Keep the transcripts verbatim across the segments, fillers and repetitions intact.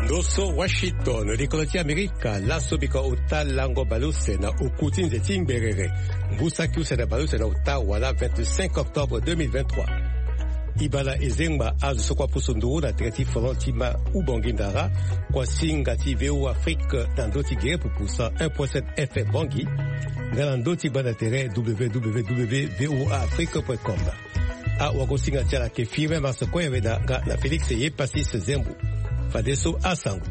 Noso Washington, likoloti Amerika, laso bika uta lango baluse na ukutin zeti ngberere. Mbusa kiuse na baluse na uta wala vingt-cinq octobre deux mille vingt-trois. Ibala ezengba azu sokwa pusunduru na treti folantima ubongindara kwa singati veu Afrique na ndoti gere pupusa un point sept F M Bangi ngana ndoti bana tere w w w point voa afrique point com. A wakosinga tiala ke firme masoko ya weda nga na Felix ye Pasis Zembu. Fadeso a Sango.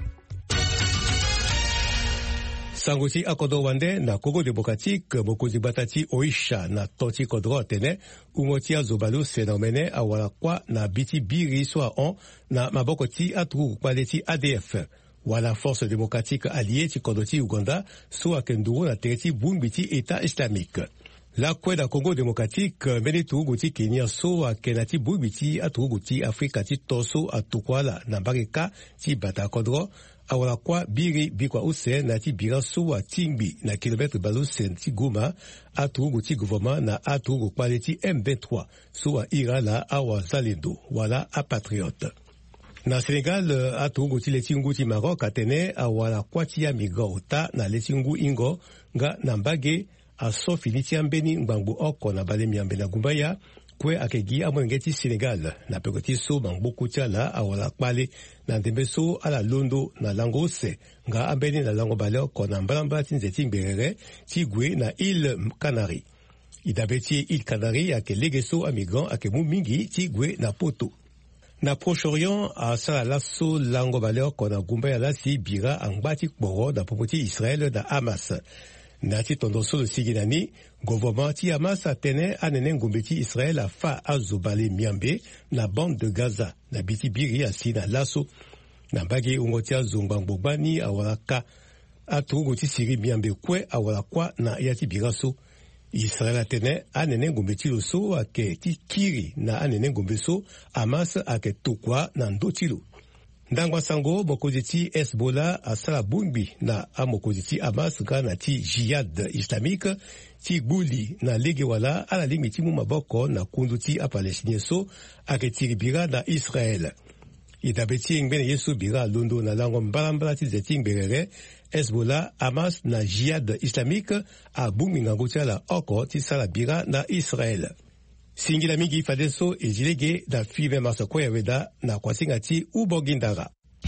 Sango ti akodo wande na Congo Démocratique mokozi batati oisha na toti kodro tene umoti azobalu fenomene awala kwa na biti biri soa on na maboko ti atru kwa leti A D F. Wala Force Démocratique alliée ti kodoti Uganda soa kenduru na tereti bumbiti État islamique. La kweda Congo Démocratique mene turuguti Kenya so a kenati bubiti a turuguti Afrika ti toso a tukwala na barika ti bata kodro awala kwa biri bikwa use na ti bira so a tingbi na kilometre baluse ti Goma a turuguti gouvernement na a turugu kwale ti M vingt-trois so a ira la awa zalendo wala a patriote. Na Sénégal a turuguti letingu ti Maroc atene awala kwa ti ya migrauta na letingu ingo nga na mbage a so filiti ambeni ngbangu oko na bale miambe na gumbaya kwe akegi amwengeti Senegal na pekoti so bangboku tiala awala kpale na ndembe so ala londo na lango se nga ambeni na lango bale oko na mbalamba tinzeti ngberere tigwe na île Canari. Idabeti île Canari ake lege so amigrant ake mu mingi tigwe na poto. Na Proche-Orient a sala laso lango bale oko na gumbaya lasi bira angbati kporo na popoti Israel da Hamas. Nati tondoso le siginani, gouvernement ti Hamas atene anene ngombeti Israël a fa azobale miambe na bande de Gaza na biti biri asi na laso na bagi ungoti azongbangbogbani awalaka aturuguti siri miambe kwe awalakwa na yati biraso. Israël atene anene ngombeti loso ake ti kiri na anene ngombeso Hamas ake tukwa na ndotilo. Ndangwa sango mokozi ti Hezbollah asala bungbi na a mokozi ti Hamas ga na ti jihad islamique ti gbuli na lege wala ala lingbi ti mu maboko na kundu ti a Palestine so ake tiri bira na Israel. Idabe ti ngbene yesu bira londo na lango mbalambala ti zeti ngberere Hezbollah Hamas na jihad islamique a bungbi ngango ti ala oko ti sala bira na Israel. Singila mingi fadeso ejilege da five masoko ya weda na kwasingati ubongindara.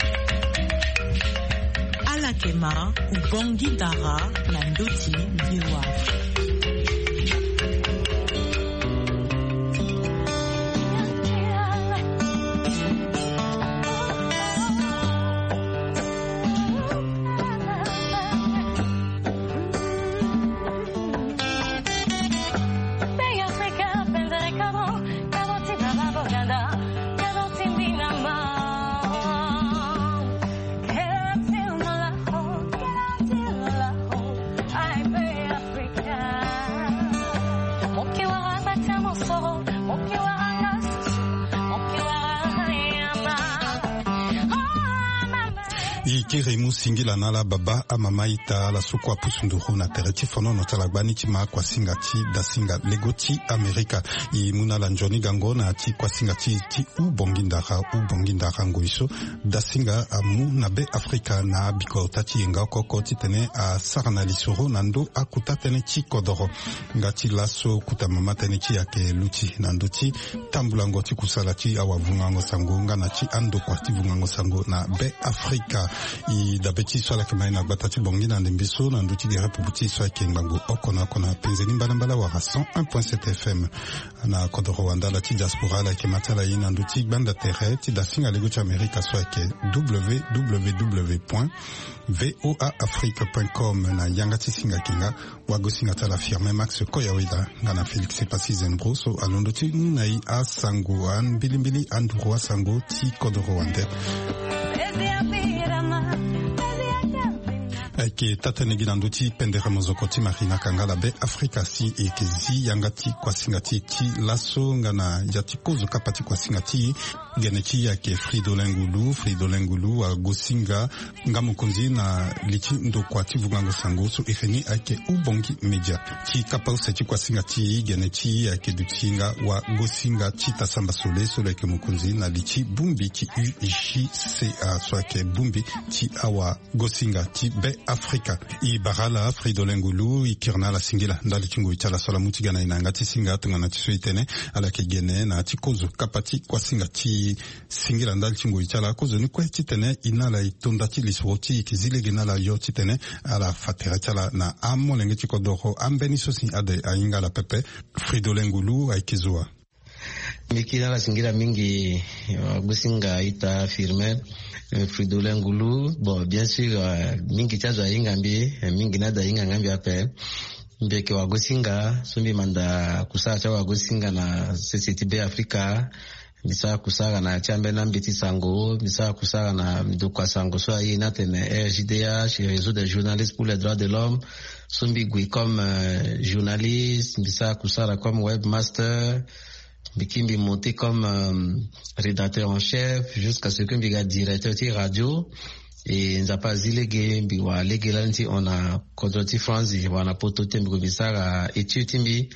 Alakema ubongindara na ndoti biwa. Kiremu singila nala baba amamaita la sukwa pusunduru na tereti fono no talagbani tima kwa singati da singa legoti Amerika i muna la njoni gango na ti kwa singati ti u bongindara u bongindara ngoiso da singa amu na be Afrika na biko tati yenga koko ti tene a sarana lisoro nando akuta tene ti kodoro ngati laso kuta mama tene ti yake luti nando ti tambulango ti kusala ti awa vungango sango nga na ti ando kwa ti vungango sango na be Afrika i dabeti swala kama ina batati bongi na ndembiso na nduti gere puputi swa kengbango okona kona penzeni mbala wa cent un point sept F M na kodoro wanda la ti diaspora la kematala ina nduti banda tere ti da singa lego ti Amerika swa ke w w w point voa afrique point com na yanga ti singa kinga wago singa tala firme Max Koyawida ngana Felix Pasis Zembu so alondo ti nai a sango an bilimbili andurwa sango ti kodoro wanda ke tatanegi na nduti pendera mozokoti marina kangala be Afrika si ekezi yangati kwa singati ti laso ngana yati kozo kapati kwa singati geneti yake Fridolin Ngulu Fridolin Ngulu a gosinga ngamukonzi na lichi ndo kwa ti vugango sango so ifeni ake ubongi media ti kapau seti kwa singati geneti yake dutinga wa gosinga ti tasamba sole sole ke mukonzi na lichi bumbi ti u ishi se a so ake bumbi ti awa gosinga ti be Afrika i barala Fridolin Ngulu i kirna la singila ndali tingo itala sola mutigana inanga ti singa tungana ti suitene ala ke gene na ti kozo kapati kwa singa ti singila ndali tingo itala kozo ni kwa titene inala itonda ti liswoti kizile gena la yo titene ala fatera tala na amo lenge ti kodoro ambeni sosi ade ainga la pepe Fridolin Ngulu aikizoa mikina la singila mingi gusinga ita firme Fridolin Ngulu bon bien sûr mingi chazo inga mbi mingi nada inga ngambi ape mbeke wa gosinga sumbi manda kusaa cha wa gosinga na C C T B Afrika bisa kusaga na chambe na mbiti sango bisa kusaga na mdukwa sango so ayi natene R J D H réseau des journalistes pour les droits de l'homme sumbi gui comme euh, journaliste bisa kusaga comme webmaster Bikimbi monté comme euh, rédacteur en chef jusqu'à ce que Biga directeur de radio et nous a pas zilégué Biwa légalanti on a contrôlé France on a pototé Bigobisara étude timbi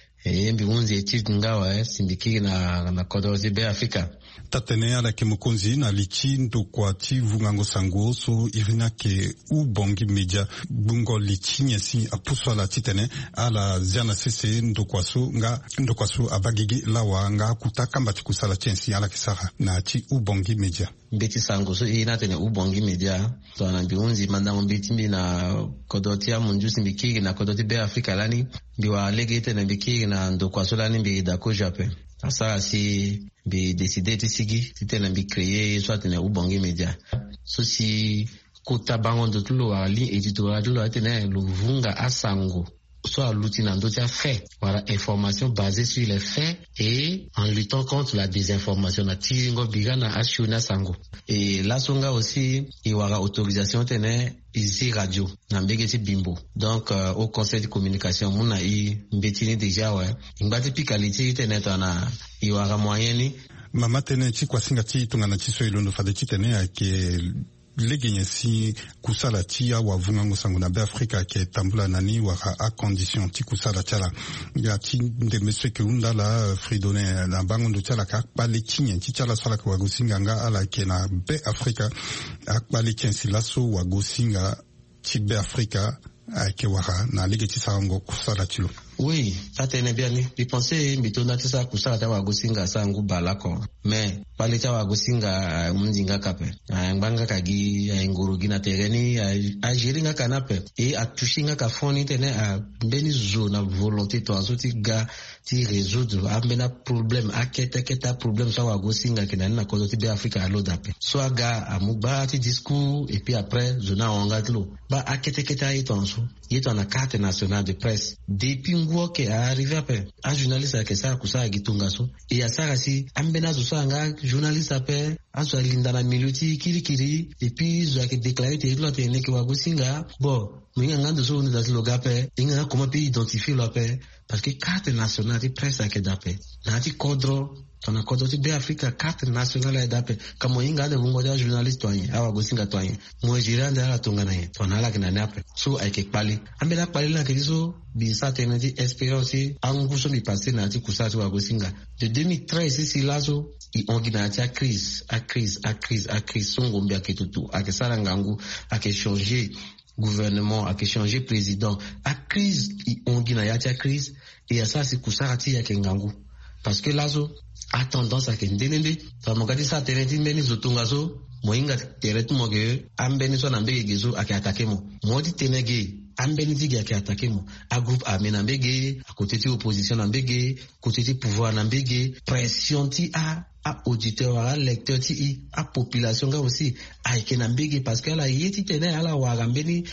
et Bigunzi étude ngawa simbiki na na contrôlé be Africa tatene ala ke mukonzi na lichi ndo kwa ti vungango sango so irina ke u bongi media bungo lichi nyesi apuswa la titene ala ziana sese ndo kwa so nga ndo kwa so abagigi lawa nga kutaka mbati kusala chensi ala kisara na ti u bongi media mbeti sango so ina tene u bongi media to anambiunzi mandango mbeti mbi na kodoti ya munjusi mbiki na kodoti be Afrika lani biwa legete na mbiki na ndo kwa so lani mbi dako jape asa si bi décider ti sigi ti tene bi créer soit tene ubongi media so si kota bango de tulo wa li editorial tulo tene lu vunga asango soit l'outil n'a d'autres faits voilà information basée sur les faits et en luttant contre la désinformation na tiringo bigana ashuna sango et la songa aussi il y aura autorisation tene ici radio na mbegeti bimbo donc euh, au conseil de communication muna i mbetini déjà ouais ngati pikaliti tene tana il y aura moyen ni mama tene ti kwa singa ti tungana ti so ilondo fade ti tene ake legenye si kusala tia wa vungango sango na be Afrika ke tambula nani waka a condition ti kusala tala ya ti de monsieur ke unda la Fridolin na bango ndo tala ka pale tinye ti tala sala kwa gosinga nga ala ke na be Afrika akpale chensi laso wa gosinga ti be Afrika ke waka na legeti sango kusala tilo. Oui, ça tenait bien. Je pensais mbito na tisa kusala ta wagosinga sangu balako. Mais pale ta wagosinga mundinga kape. Nganga kagi ngurugi na tereni a jiringa kanape et a touchinga ka foni tene a beni zona volonté to azoti ga ti résoudre ambena problème akete keta problème sa wagosinga kenani na kodoti be Afrika alo dape. So aga amuba ti discours et puis après zona ongatlo. Ba akete keta itonso. Yeto na carte nationale de presse. Depuis ngoke a arrivé après un journaliste ke sa kusa gitunga so et ya sara si ambena zo sanga journaliste après aso linda na minuti kiri kiri et puis zo ke déclarer te lo te ne ke wa gosinga bon minga ngando so ni das logape inga comment peut identifier lo pe parce que carte nationale de presse ke dape na ti kodro tona kodoti be Afrika carte nationale dape kamo inga de bungo da journaliste toanye awa gosinga toanye mo jiranda ala tongana ye tona la kina nape so ay ke pali ambela pali la ke so bi sa tenedi expérience anguso mi passé na ti kusati wa gosinga de deux mille treize si lazo i ongina ti a crise a crise a crise a crise songo mbia ke tutu a ke sala ngangu a ke changer gouvernement a ke changer président a crise i ongina ya ti a crise et ya sa si kusati ya ke ngangu parce que lazo a tendance à kendenende tamogati sa tenedi mbeni zotunga so moinga teretu moge ambeni so na mbege gezo ake atake mo modi tenege ambeni digi ake atake mo a groupe armé na mbege a côté ti opposition na mbege côté ti pouvoir na mbege pression ti a a auditeur a lecteur ti i a population ga aussi a ke na mbege parce que la yeti tene ala wa mbeni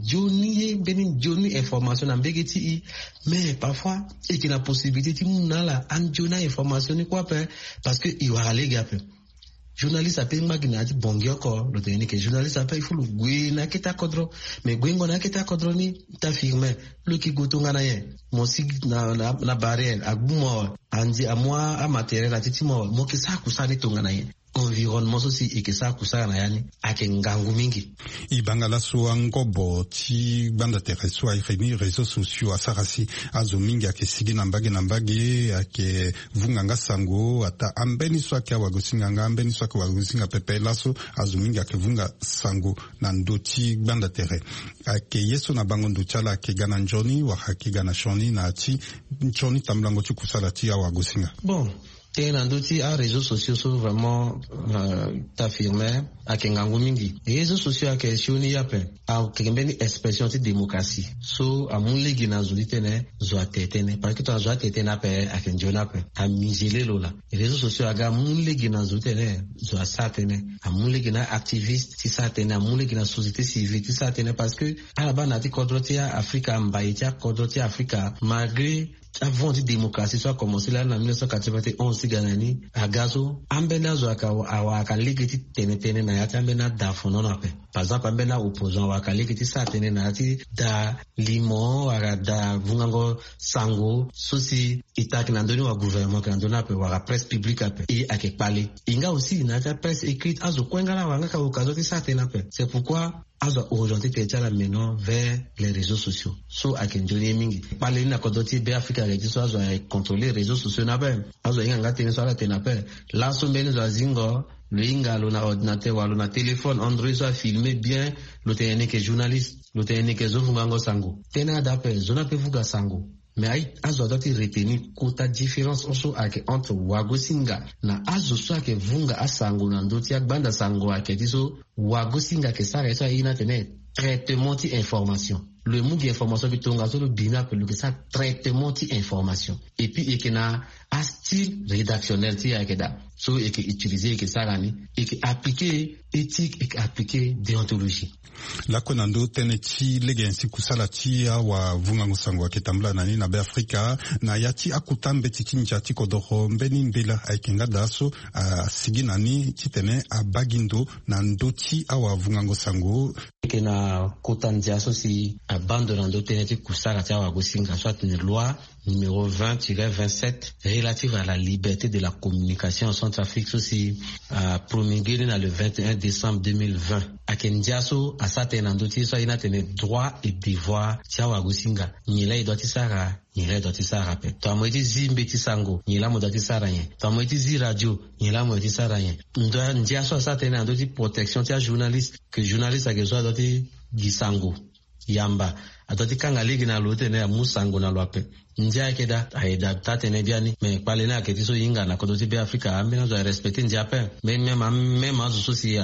joni mbeni joni information na mbege ti i mais parfois et qui la possibilité ti munala an jona information ni quoi parce que il va aller gape journaliste ape magina ti bongio ko lo tene ke journaliste ape ifu lu gwe na kita kodro me gwe ngona kita kodro ni ta firme lu ki gutunga na ye mo sig na na, na barrière agbumo andi amwa a matériel atiti mo mo ke sa kusani tunga na ye environnement sosi ikisa kusana na yani ake ngangu mingi ibangala suwa ngobo ti banda tere suwa ifeni réseaux sociaux asarasi azo mingi ake sigi na mbage na mbage ake vunganga sango ata ambeni suwa ke wagosinga nga ambeni suwa ke wagosinga pepe laso azo mingi ake vunga sango na ndoti banda tere ake yeso na bango nduchala ake gana njoni waka gana shoni na ati njoni tamblango ti kusala ti ya wagosinga bon et dans d'autres réseaux sociaux sont vraiment euh, t'affirmer à kengangu mingi réseaux sociaux à question ni yape à kembeni expression de démocratie so à mon ligi na zulitene zo atetene parce que toi zo atetene pe à kenjona pe à misile lola réseaux sociaux à ga mon ligi na zulitene zo asatene à mon ligi na activiste si satene à mon ligi na société civile si satene parce que à la base na ti kodrotia Africa mbaïtia kodrotia Africa malgré avant la démocratie soit commencé là en dix-neuf cent quatre-vingt-onze si ganani agazo ambena zo aka awaka ligeti tene tene na yati ambena da fono na pe par exemple ambena opposant waka ligeti sa tene na yati da limo waka da vungango sango sosi itaki na ndoni wa gouvernement ka ndona pe waka presse publique pe et ake pale inga aussi na ta presse écrite azo kwengala wanga ka okazo ti sa tene pe c'est pourquoi azo orienté tetala maintenant vers les réseaux sociaux so akenjoni mingi pale na kodoti be Africa les so azo contrôler les réseaux sociaux na be azo inga tene so ala tena pe la so mbeni zo zingo le inga lo na ordinateur walo na téléphone Android so filmer bien lo tene ke journaliste lo tene ke zo vungango sango tena dape zona pe vuga sango mais ay azo dati retenir kota différence also ake entre wagosinga na azo so ake vunga asango na ndoti banda sango ake diso wagosinga ke sara eso ina tene traitement ti information le mot qui information qui tonga so le bina pe le que ça traitement ti information et puis et que na a style rédactionnel ti ake da so et que utiliser que ça ni et que appliquer éthique et que appliquer déontologie la konando tene ti lege nsi kusala ti wa vunga ngusango akitambula nani na be Afrika na yati akutambe ti njati kodoro mbeni mbela aikenga daso a sigi nani ti tene a bagindo na ndoti awa vunga ngusango ke na kotandia so si a bande na ndoti tene ti kusala ti awa gosinga soit une loi numéro vingt tiret vingt-sept relative à la liberté de la communication en Centrafrique aussi uh, promulguée dans le vingt et un décembre deux mille vingt à Kendiaso à certains endroits soit il a tenu droit et devoir tiawa gosinga nyela idoti sara nyela idoti sara pe to amoti zimbe tisango nyela modati sara yen to amoti zi radio nyela modati sara yen ndo ndiaso à certains endroits protection tia journaliste que journaliste a besoin doti gisango yamba atoti kanga ligi na lote na musango na lwape njia keda aida tate ne biani me pale na keti so yinga na kodoti be Afrika amena zo respecter njia pe me me me mazo so si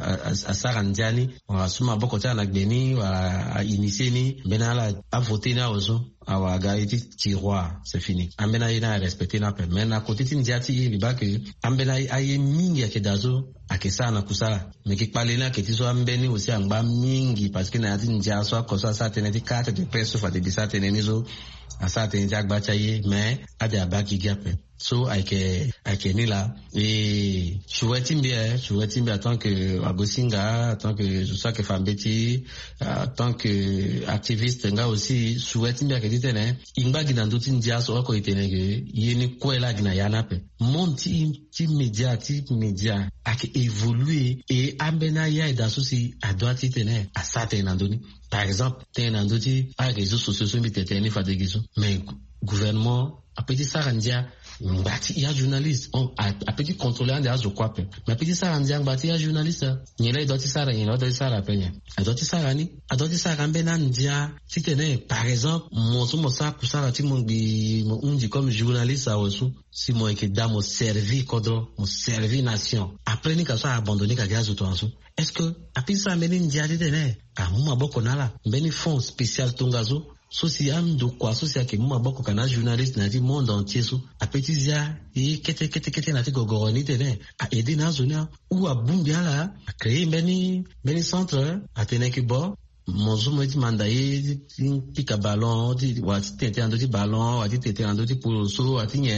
asara njani wa suma boko tana gbeni wa initier ni benala a voter na ozo awa gaiti tiroir c'est fini ambena ina respecter na pe me na kotiti njia ti li ba ke ambena aye mingi akedazo akesa na kusala me ki pale na keti so ambeni aussi angba mingi parce que na ati njia so akosa sa teneti carte de presse fa de bisate nenizo asa teni jagba chaye mais ade abaki gape so aike aike ni là et chouetti bien chouetti bien en tant que agosinga en tant que ça que fambeti en tant que activiste nga aussi chouetti bien que ditene ingba gina nduti ndia so ko itene ke yeni kwela gina yanape monti ti media ti media ake évoluer et ambena ya da so si adwati tene asate nandoni par exemple tene nduti a réseaux sociaux so mi teteni fa degizo mais gouvernement a petit sarandia mbati ya journaliste on a, a petit contrôler en dehors de quoi pe mais petit sarandia mbati ya journaliste nyela idoti sara nyela idoti sara penya idoti sara ni idoti sara mbena ndia si tene par exemple moso mosa kusara ti mongi mo unji comme journaliste a osu si mo eke da mo servi kodro mo servi nation après ni ka so abandonner ka gazo to anso est-ce que apisa mbeni ndia ti tene a muma boko nala mbeni fond spécial tongazo so si am do kwa so si ake muma boko kana journaliste na di monde entier so apetizia e kete kete kete na ti gogoroni tene a aider na zona ou a bumbia la a créer mbeni mbeni centre a tene ki bo mozo mo ti mandaye ti pika ballon ti wa ti tete ando ti ballon wa ti tete ando ti poloso wa ti nye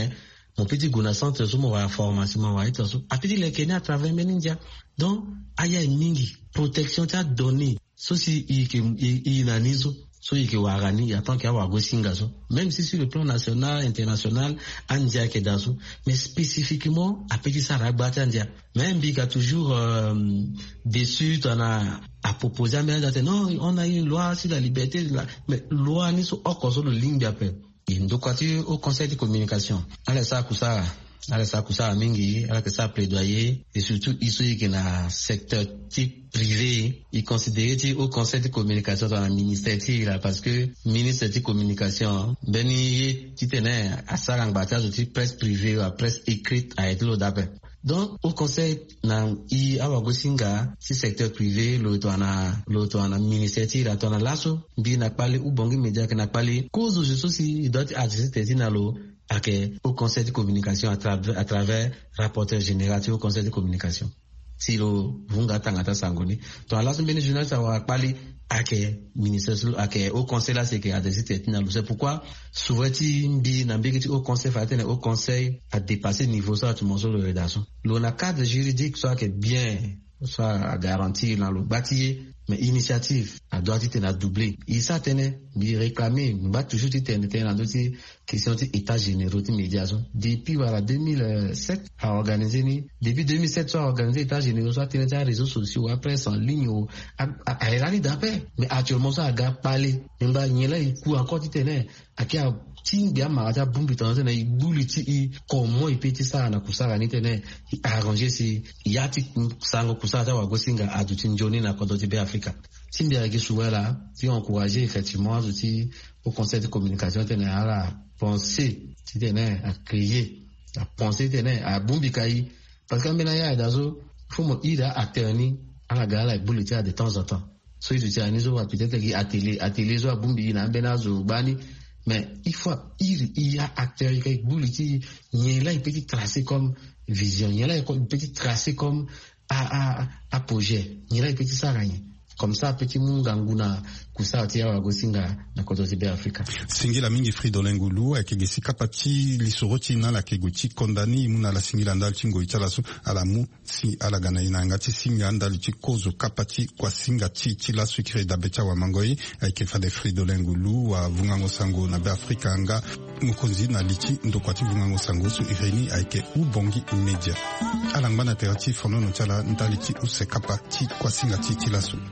mon petit guna centre so mo wa formation mo wa ito so apiti le Kenya à travers meninja donc aya mingi protection ta donné so si i ke i nanizo so i ke warani ya tant que wa go singa so même si sur le plan national international andia ke daso mais spécifiquement apiti ça rabata andia même bi ka toujours euh, dessus on a à proposer mais non on a une loi sur la liberté la, mais loi ni so okoso le ligne d'appel donc au conseil de communication ala ça kusara ala ça kusara mingi ala que ça plaidoyer et surtout ici que na secteur type privé il considérait au conseil de communication dans le ministère là parce que ministère de communication beni titene asarang bataille de presse privée ou presse écrite a été d'appel. Donc au conseil na i awagosinga si secteur privé lo to na lo to na ministère là to na laso bi na parler ou bongi média que na parler cause je aussi doit adresser na lo ake au conseil de communication à travers à travers rapporteur général au conseil de communication si lo vunga tangata sangoni to la laso bene journal ça va parler ake ministère ake au conseil là c'est que adresser na lo c'est pourquoi souvent ti bi na bi au conseil fa au conseil a dépassé niveau ça tout monde le rédaction le cadre juridique soit que bien soit à garantir dans le bâti mais initiative a doit être doublé il ça tenait bi réclamer ba toujours tenait dans dossier question de état généraux de médiation depuis voilà deux mille sept a organisé ni depuis deux mille sept soit organisé état généraux soit tenait les réseaux sociaux après en ligne ou à à d'appel mais actuellement ça a parlé mba nyela il coup encore tenait à qui a tinga maraja bumbi tanzo na ibuli ti comment ipeti sana kusara nitene arranger si yati sango kusara wa gosinga aduti njoni na kodoti be Africa timbi ya gisuwela ti encourager effectivement aduti au conseil de communication tene ala penser ti tene à créer à penser tene à bumbi kai parce que mbena ya dazo faut mo ida attorney ala gala ibuli ti de temps en temps so itu ti anizo wa peut-être ki atelier atelier zo bumbi na mbena zo bani. Mais il faut, il, il y a acteurs qui bouliti, il y a là une petite tracé comme vision, il y a là une petite tracé comme à, à, à projet, il y a là une petite sarani. Comme ça, petit munganguna, kusa tia wa gosinga na kotozi be Afrika. Singila mingi Fridolin Ngulu, akegesi kapati lisoroti na la keguchi kondani imuna la singila ndal chingo italasu ala mu si ala gana ina ngati singa ndal chikozo kapati kwa singa chi chila sukire da becha wa mangoi, aikefa de Fridolin Ngulu wa vungango sango na be Afrika anga mukonzi na lichi ndokwati vungango sango su ireni aike ubongi media. Alangba terati fono no chala ndal chi use kapati kwa singa chi chila su.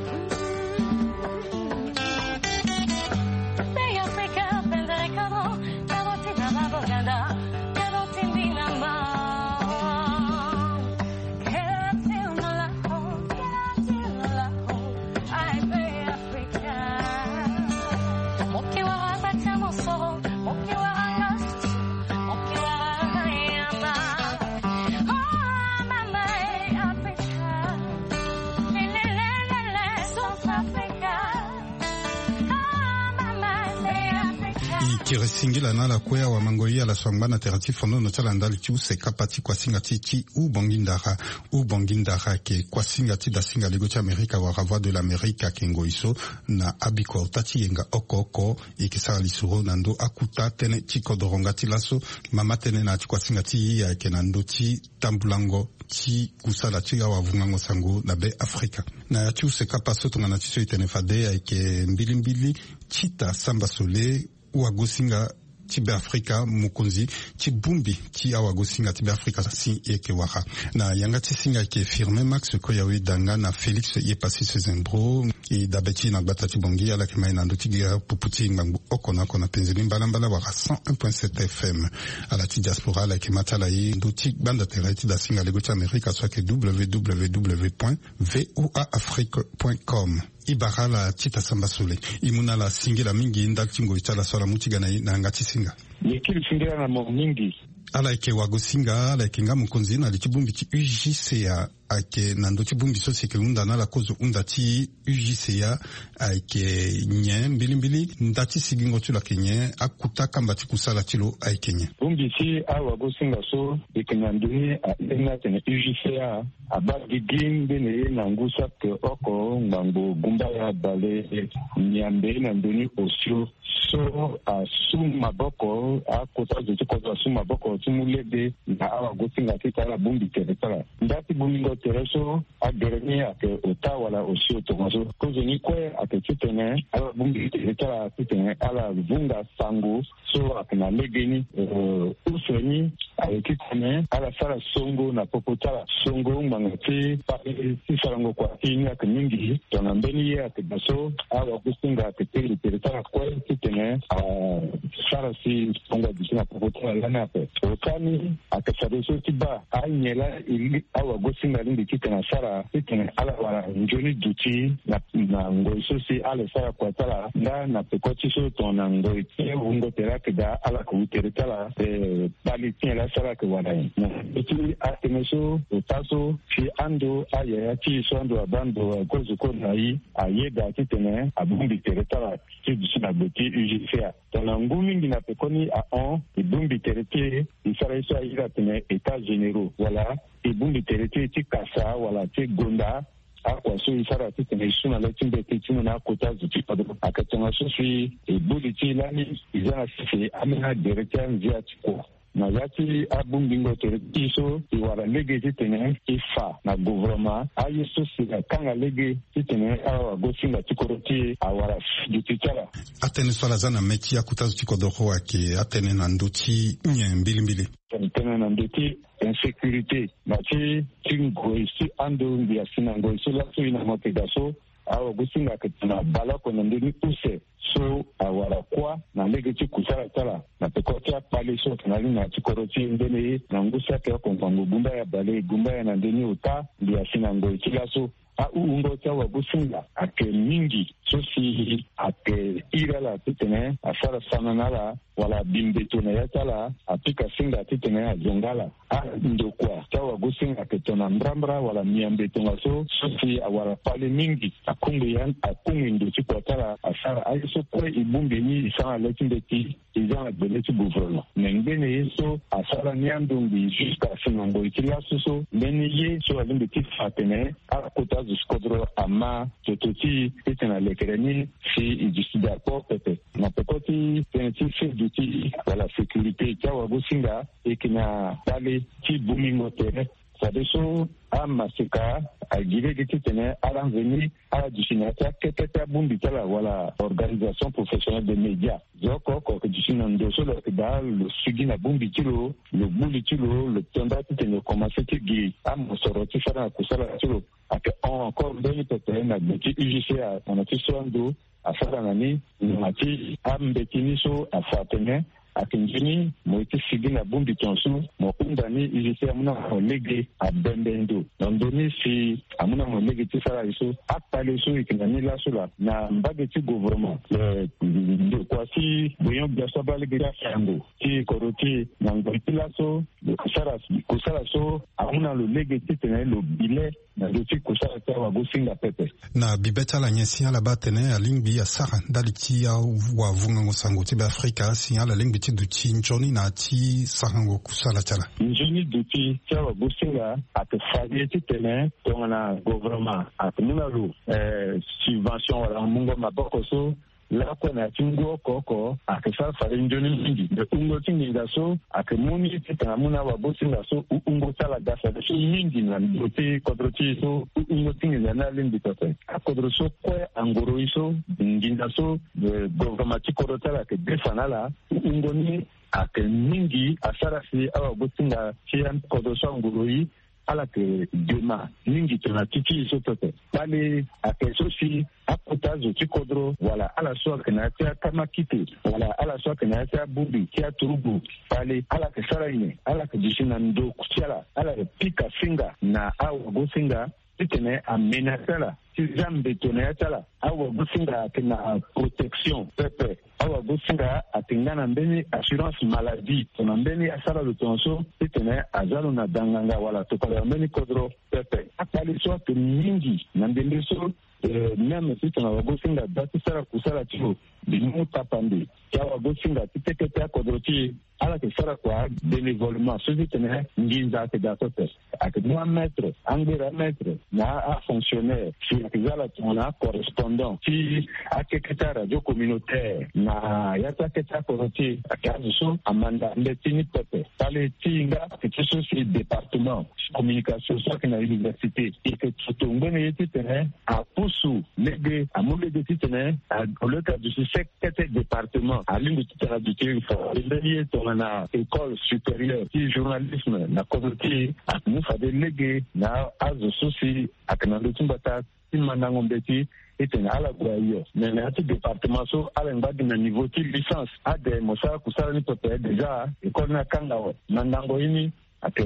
Singila na la kwea wa mangoi ala swangana terati fono no chala ndali chi use kapati kwa singati chi u bongindara u bongindara ke kwa singati da singa lego cha Amerika wa rava de l'America kengo iso na abiko tati yenga oko oko ikisa lisuro nando akuta tene chi kodorongati laso mama tene na chi kwa singati ya ke nando chi tambulango chi kusala chi wa vungango sango na be Afrika na chi use kapaso tongana chi so itene fade ya ke mbili mbili chita samba sole Wagosinga tibe Afrika mukonzi tibumbi ti awagosinga tibe Afrika si yeke waka na yanga tisinga ke firme Max ko yawe danga na Felix ye passé ses embro et dabeti na batati bongi ala ke maina ndo tigira puputi ngbangu okona kona penzeli mbala mbala waka cent un point sept F M ala ti diaspora la ke matala yi ndo ti banda terati da singa lego ti Amerika soit ke w w w point voa afrique point com Ibara la tita samba sole imuna la singila mingi ndal tingo itala sola mutigana na ngati singa yekili singila na mingi ala ke wago singa ala ke ngamu konzina li tibumbi ti U J C A ake nandoti bumbi so seke unda na la kozo unda ti U J C A ake nye mbili mbili ndati sigingo tu la kenye akuta kambati kusala tilo ai kenye bumbi si awa go singa so ikenanduni a ina tene U J C A abadi gin bene na ngusa ke oko ngango gumba ya bale nyambe na ndoni osio so a sum maboko a kota zote kota sum maboko tumulede na awa go singa kitala bumbi teretala ndati bumbi ngo tereso a gereni ake ota wala osio tomaso kozo ni kwe ake kitene awa bumbi teretala kitene ala vunga sangu so akina legeni usoni ake kitene ala sara songo na popotala songo mangati pa sisarango kwa ini ake mingi tona mbeni ye ake baso awa go singa ake teri teretala kwe kitene sara si songo disina popotala lana pe okani ake sabeso tiba anyela ili awa go singa lindi kitene sara kitene ala wala njoni duti na na ngoiso si ala sara kwa tala na na pekoti so tona ngoite ungo terake da ala ku teretala e bali tiene la sara ke wala na iti atemeso utaso fi ando aya ti so ando abando gozo ko nai ayeda kitene abumbi teretala ti disina beti U J C A tona ngumi ngina pekoni a on ibumbi terete isara iso ayira tene états généraux wala ibumbi terete ti kasa wala ti gonda akwa so isara ti tene suna la timbe ti tino na kota zuti pado akatanga so fi ibuli ti lani izana fi amina derete nzia tiko na yati abumbingo tereti so iwara lege ti tene ifa na gouvernement ayi so si kanga lege ti tene awa go singa tikoroti awara duti tala atene swala zana meti akutazu tikodoro ake atene na nduti nye mbili mbili tene na nduti insécurité na ti tingo isi ando ndia sinango isi la so ina motegaso awa go singa ketana bala ko ndini use so awara kwa na legeti kusala tala na pekoti apale so kanali na tikoroti ndene na ngusa ke ko ngango gumba ya bale gumba ya na ndeni uta ndia sinango ikila so a ungo tawa businga ake mingi so si ake irala titene asara sana nala wala bimbeto na yatala apika singa titene azongala a ndokwa tawa businga ake tona mbrambra wala miambeto ngaso so si awara pale mingi akungu yan akungu ndo chikwa tala asara ayo so kwe ibumbi ni isana letimbeti izana beleti buvrono nengene yeso asara niandumbi jusqu'à sinango ikila so mbeni ye so alimbeti fatene akota zuskodro ama tototi itena lekereni si ijisida po pepe na pekoti teneti fi duti wala sécurité tawa businga ikina pale ti bumingo tere sabeso ama sika agire giti tene alanveni ala dusinata keteta bumbi tala wala organisation professionnelle des médias zoko ko dusina ndoso lo da lo sigina bumbi tilo lo buli tilo le tenda tene commencer tigi am soroti fara kusala tilo ake encore deni tete na giti U J C A on ti sondo afara nani mati am betini so afatene akinjini moiti sigina bumbi tonsu mo undani ilise amuna mo lege abembendo ndoni si amuna mo lege tisara iso apale so ikinani la sula na mbage ti gouvernement le de kwasi boyon biaso balege ya sango ti koroti na ngoti la so kusara kusara so amuna lo lege ti tene lo bile na doti kusara ta wa gosinga pepe na bibeta la nyesi ala batene alingbi ya sara daliti ya wa vunga ngosango ti Afrika si ala lingbi ti duti njoni na ti sarango kusala tala njoni duti tawa gosinga ate fadi ti tene tongana gouvernement ate munalo eh subvention wala mungo maboko so la ko na tingo koko akesa fare njoni mingi de ungo tinga so akemuni tena muna wa bosinga so ungo tala gasa de so mingi na dote kodroti so ungo tinga na lindi tote akodro so kwe angoro iso nginda so de government korotala ke defanala ungo ni ake mingi asara si awa bosinga chiam kodro so angoro yi ala ke dema mingi tena tiki so tote bale akeso si akuta zuti kodro wala ala so kana tia kama kiti wala ala so kana tia bubi tia turubu bale ala ke saraine ala ke dishina ndo kuchala ala ke pika singa na awa go singa titene amenasala ti zambe to na yatala awa gusinga kina protection pepe awa gusinga atingana mbeni assurance maladie to na mbeni asara lutonso tene azalo na danganga wala to kala mbeni kodro pepe akali so to mingi na mbende so même si tuna wagusinga dati sara kusara tu bimu tapande ya wagusinga titekete akodroti ala ke sara kwa bénévolement ceci tene nginza ke dasote ak trois mètres angera mètre na a fonctionnaire si akizala tuna correspondant si akeketa radio communautaire na yata keta koroti akazo amanda ndetini pepe pale tinga kitu si département communication so que na université et que tout ngone yeti tene a pousu lege amule de titene a le cadre du secteur département à l'une de toutes les habitudes il na école supérieure de journalisme na communauté a nous fa de lege na azo soci akanando tumbata mandango mbeti etena ala gwayo mais na tout département so ala ngadi na niveau de licence a de mosa kusala ni pepe déjà école na kanga mandango ini ake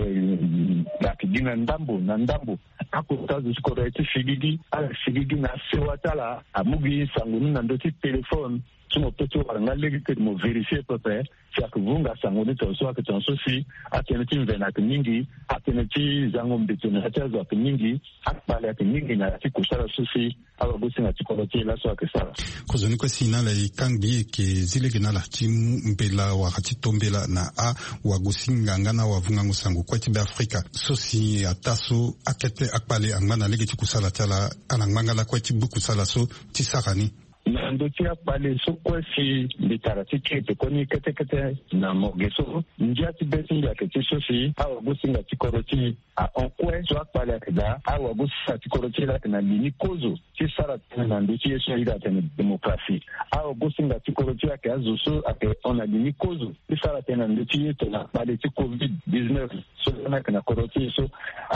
lakidina ndambo na ndambo akotazo sikoreti figigi ala figigi na sewatala amugi sangunu na ndoti téléphone tumo peto wanga legi ke mo vérifier pepe sia kuvunga sangunu to so ake tonso si ateneti mvena ke mingi ateneti zango mbetona atazo ke mingi akbale ke mingi na tikusala susi aba bosi na tikoloti la so ake sala kozoni ko sinala ikangi ke zilege na la timu mbela wa hatitombela na a wa gosinga ngana wa vunga ngusangu kwa tibe Afrika sosi ataso akete akbale angana lege tikusala tala ananganga la kwa tibu kusala so tisarani na ndotia pale so kwa si litarati kete koni kete kete na mogeso njia tibeti njia kete so si awa gusinga tikoroti a onkwe so pale akida awa gusinga tikoroti la na lini kozo ti sara na ndotia so ida tena demokrasi awa gusinga tikoroti ake azuso ake ona lini kozo ti sara tena ndotia tena pale ti covid dix-neuf so na kana koroti so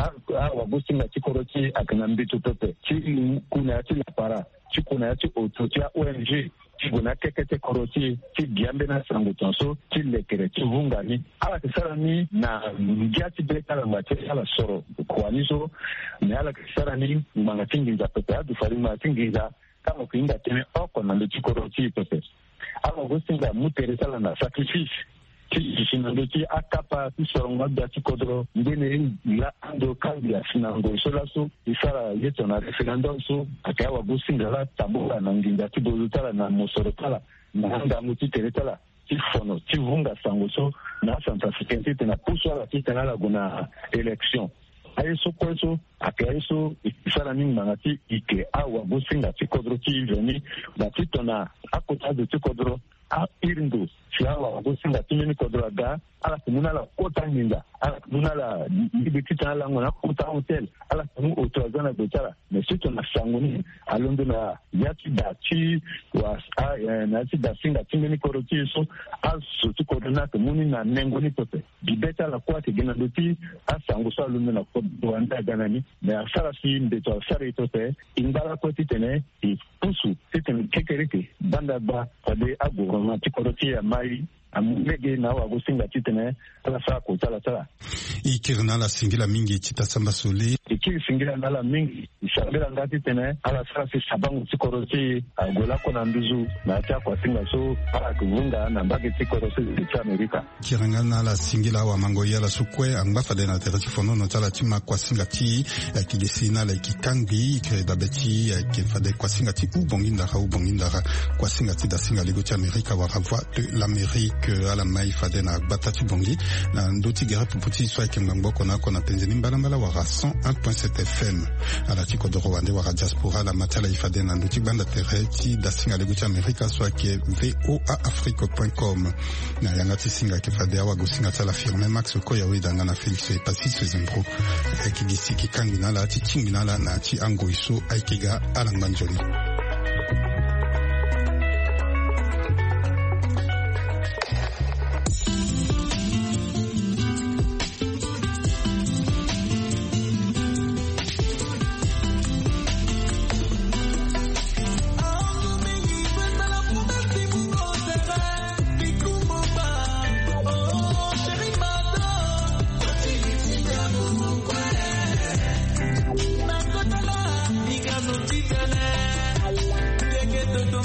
awa gusinga tikoroti ake na mbitu pepe ti kuna ti la para chikuna yati ototia O N G chikuna kekete koroti ti giambe na sangu tonso ti lekere ti vungani ala kisara ni na ngiati beka la mate ala soro kwani so ne ala kisara ni mangatingi za pepe adu farima tingiza kama kuinga tene oko na ndikoroti pepe ala gosinga muteresa la na sacrifice ti sinando ti akapa ti soronga da ti kodro ngene la ando kambia sinango sola so isara yeto na referendum so akawa gusinga la tabula na nginda ti bolutala na mosorotala na anda muti teretala ti fono ti vunga sango so na Santa Africaine ti na puso la ti tena la guna election aiso kweso akaiso isara ni mangati ike awa gusinga ti kodro ti veni na ti tona akota de ti kodro a irindo siawa wagosinga tumeni kodroga ala kumuna la kota ninda ala kumuna la libiti tala ngona kota hotel ala kumu otozana dotala mesito na sangoni alondo na yati dati was a na ti dasinga tumeni koroti so aso tu kodona kumuni na nengoni pepe bibeta la kwa te gena doti asango so alondo na kodwanda ganani na sara si mbeto sara itote ingala koti tene i pusu tete kekereke banda ba pade ago na ti koroti ya mai amulege na wa gusinga titene ala sa ko tala tala ikirna la singila mingi tita samba soli ikiri singila na la mingi isabela ngati tene ala sa si sabangu tikoroti agola kona nduzu na ta kwa singa so ala kuvunga na mbage tikoroti ti Amerika kiranga na la singila wa mango ya la sukwe anga fade na terati fono no tala tima kwa singa ti ki desina la kikangi ke dabeti ke fade kwa singa ti ubonginda ha ubonginda kwa singa ti da singa lego ti Amerika wa voix de l'Amérique à la maïfade na batatu bongi na ndoti gara puputi soit kembangoko na kona penzeni mbalambala wara cent un point sept F M à la tiko de Rwanda wara diaspora la matala ifade na ndoti banda tereti da singa lego ti Amerika soit ke voa afrique point com na yanga ti singa ke fade awa go singa tala firme Max ko ya wedanga na Felix e Patrice Zembro e ki disi ki kangina la ti tingina la na ti ango iso aikiga alangbanjoli.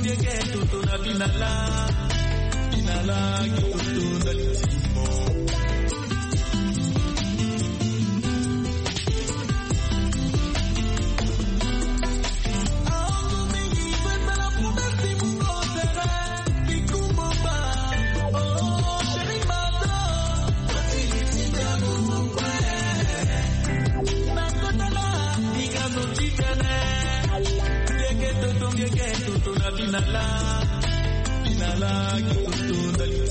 Inala, inala,